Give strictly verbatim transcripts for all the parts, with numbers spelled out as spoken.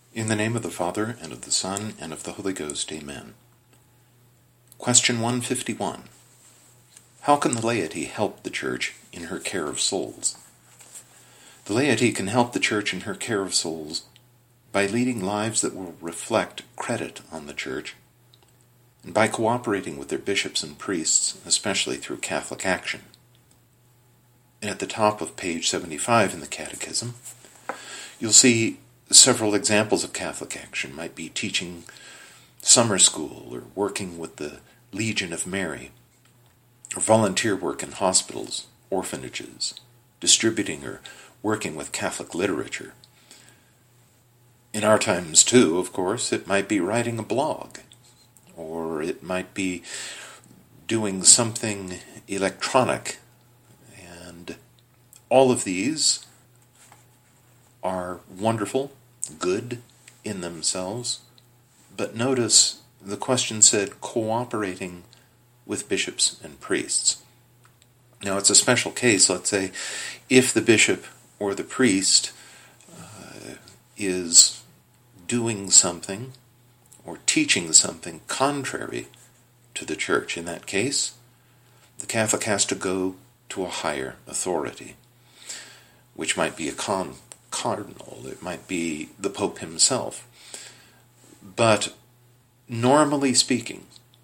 In the name of the Father, and of the Son, and of the Holy Ghost, Amen. Question one fifty-one. How can the laity help the Church in her care of souls? The laity can help the Church in her care of souls by leading lives that will reflect credit on the Church, and by cooperating with their bishops and priests, especially through Catholic action. And at the top of page seventy-five in the Catechism, you'll see several examples of Catholic action. Might be teaching summer school, or working with the Legion of Mary, or volunteer work in hospitals, orphanages, distributing or working with Catholic literature. In our times, too, of course, it might be writing a blog, or it might be doing something electronic. And all of these are wonderful, good in themselves, but notice the question said cooperating with bishops and priests. Now it's a special case, let's say, if the bishop or the priest uh, is doing something or teaching something contrary to the Church. In that case, the Catholic has to go to a higher authority, which might be a con cardinal, it might be the Pope himself. But normally speaking,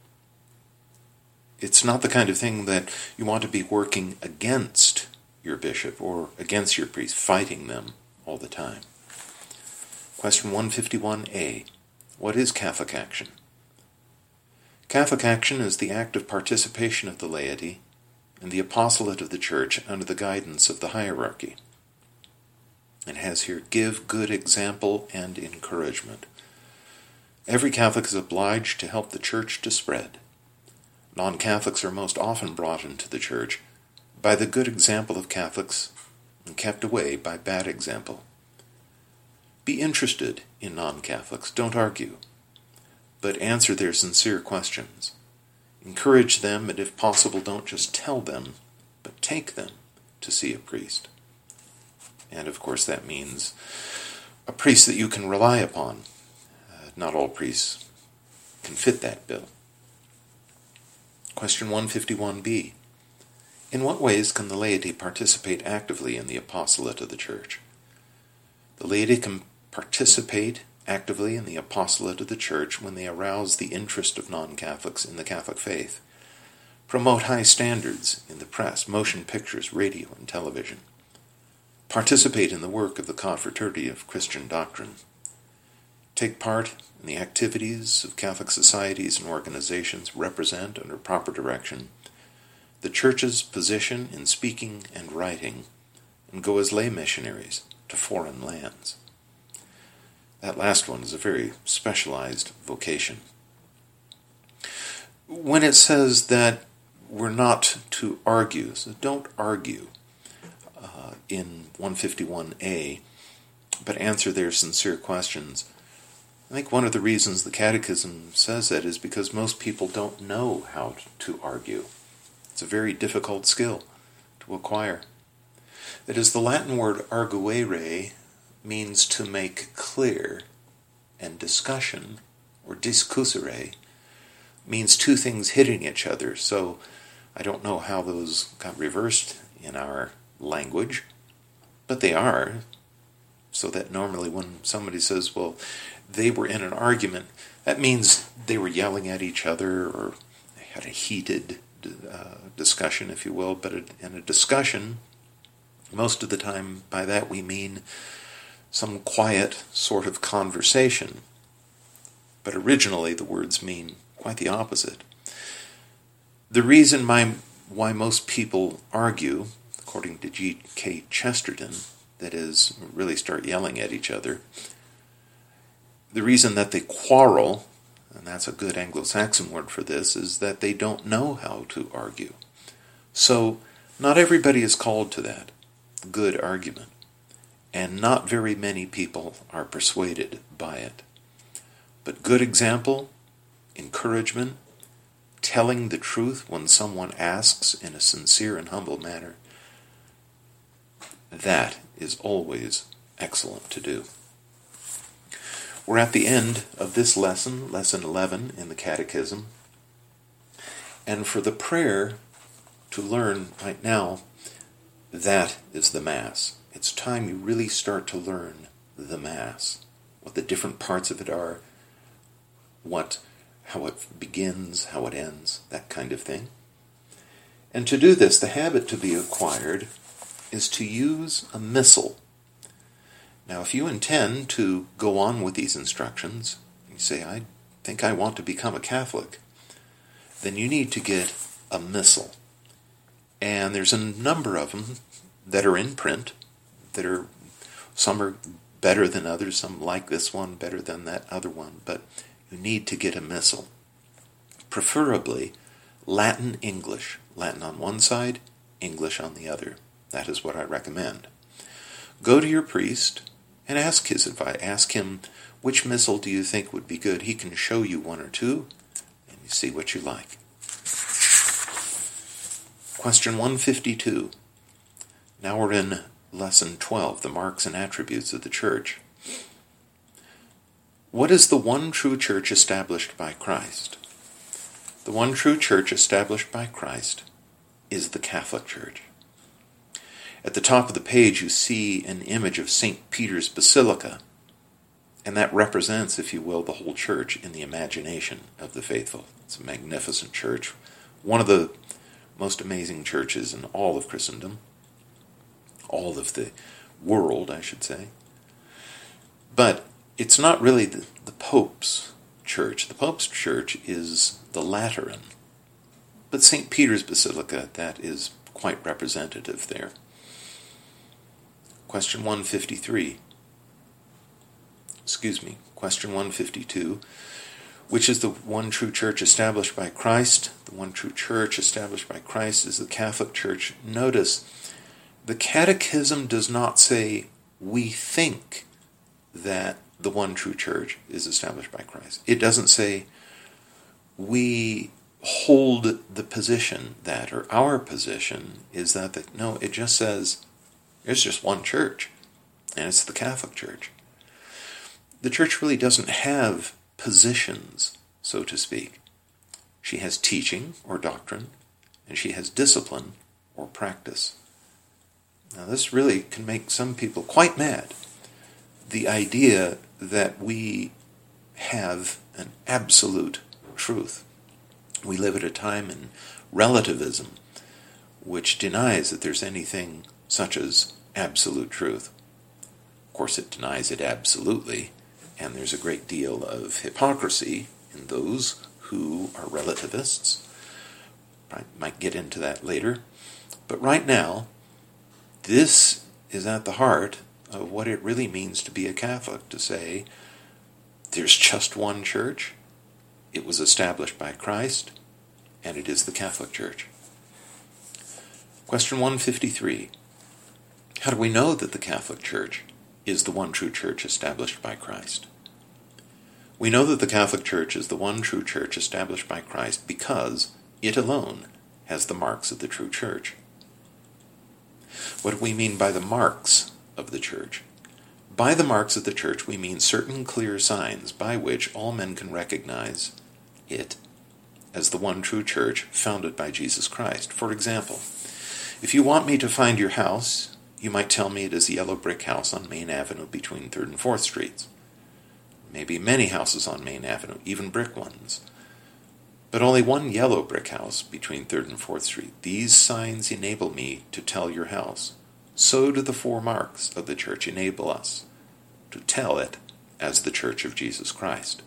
it's not the kind of thing that you want to be working against your bishop or against your priest, fighting them all the time. Question one fifty-one A. What is Catholic action? Catholic action is the active participation of the laity in the apostolate of the Church under the guidance of the hierarchy. It has here give good example and encouragement. Every Catholic is obliged to help the Church to spread. Non-Catholics are most often brought into the Church by the good example of Catholics and kept away by bad example. Be interested in non-Catholics, don't argue, but answer their sincere questions. Encourage them, and if possible, don't just tell them, but take them to see a priest. And of course that means a priest that you can rely upon. Uh, not all priests can fit that bill. Question one fifty-one B. In what ways can the laity participate actively in the apostolate of the Church? The laity can participate actively in the apostolate of the Church when they arouse the interest of non-Catholics in the Catholic faith, promote high standards in the press, motion pictures, radio, and television, participate in the work of the Confraternity of Christian Doctrine, take part in the activities of Catholic societies and organizations, represent, under proper direction, the Church's position in speaking and writing, and go as lay missionaries to foreign lands. That last one is a very specialized vocation. When it says that we're not to argue, so don't argue, Uh, in one fifty-one A, but answer their sincere questions. I think one of the reasons the Catechism says that is because most people don't know how to argue. It's a very difficult skill to acquire. That is, the Latin word arguere means to make clear, and discussion, or discussere, means two things hitting each other. So I don't know how those got reversed in our language, but they are, so that normally when somebody says, well, they were in an argument, that means they were yelling at each other, or they had a heated uh, discussion, if you will. But in a discussion, most of the time by that we mean some quiet sort of conversation, but originally the words mean quite the opposite. The reason my, why most people argue, according to G K Chesterton, that is, really start yelling at each other, the reason that they quarrel, and that's a good Anglo-Saxon word for this, is that they don't know how to argue. So, not everybody is called to that good argument, and not very many people are persuaded by it. But good example, encouragement, telling the truth when someone asks in a sincere and humble manner, that is always excellent to do. We're at the end of this lesson, lesson eleven in the Catechism. And for the prayer to learn right now, that is the Mass. It's time you really start to learn the Mass, what the different parts of it are, what, how it begins, how it ends, that kind of thing. And to do this, the habit to be acquired is to use a missal. Now, if you intend to go on with these instructions, you say, I think I want to become a Catholic, then you need to get a missal. And there's a number of them that are in print, that are, some are better than others, some like this one better than that other one, but you need to get a missal. Preferably Latin English. Latin on one side, English on the other. That is what I recommend. Go to your priest and ask his advice. Ask him, which missal do you think would be good? He can show you one or two, and you see what you like. Question one fifty-two. Now we're in lesson twelve, the marks and attributes of the Church. What is the one true Church established by Christ? The one true Church established by Christ is the Catholic Church. At the top of the page you see an image of Saint Peter's Basilica, and that represents, if you will, the whole church in the imagination of the faithful. It's a magnificent church, one of the most amazing churches in all of Christendom, all of the world, I should say. But it's not really the, the Pope's church. The Pope's church is the Lateran. But Saint Peter's Basilica, that is quite representative there. Question one fifty-three. Excuse me, question one fifty-two. Which is the one true church established by Christ? The one true church established by Christ is the Catholic Church. Notice, the Catechism does not say, we think that the one true church is established by Christ. It doesn't say, we hold the position that, or our position is that, the, no, it just says, there's just one church, and it's the Catholic Church. The Church really doesn't have positions, so to speak. She has teaching, or doctrine, and she has discipline, or practice. Now this really can make some people quite mad. The idea that we have an absolute truth. We live at a time in relativism, which denies that there's anything such as absolute truth. Of course, it denies it absolutely, and there's a great deal of hypocrisy in those who are relativists. I might get into that later. But right now, this is at the heart of what it really means to be a Catholic, to say, there's just one church, it was established by Christ, and it is the Catholic Church. Question one fifty-three. How do we know that the Catholic Church is the one true church established by Christ? We know that the Catholic Church is the one true church established by Christ because it alone has the marks of the true church. What do we mean by the marks of the church? By the marks of the church we mean certain clear signs by which all men can recognize it as the one true church founded by Jesus Christ. For example, if you want me to find your house, you might tell me it is a yellow brick house on Main Avenue between third and fourth Streets. Maybe many houses on Main Avenue, even brick ones. But only one yellow brick house between third and fourth Street. These signs enable me to tell your house. So do the four marks of the church enable us to tell it as the Church of Jesus Christ.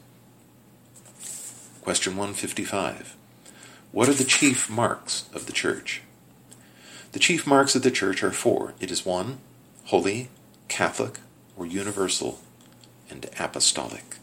Question one fifty-five. What are the chief marks of the church? The chief marks of the church are four. It is one, holy, Catholic, or universal, and apostolic.